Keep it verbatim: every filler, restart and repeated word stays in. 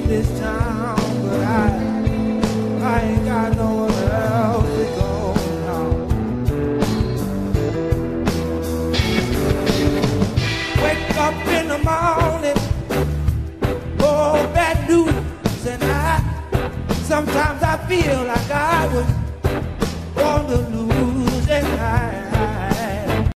this town, but I, I ain't got nowhere else to go now. Wake up in the morning, oh, bad news, and I, sometimes I feel like I was born to lose.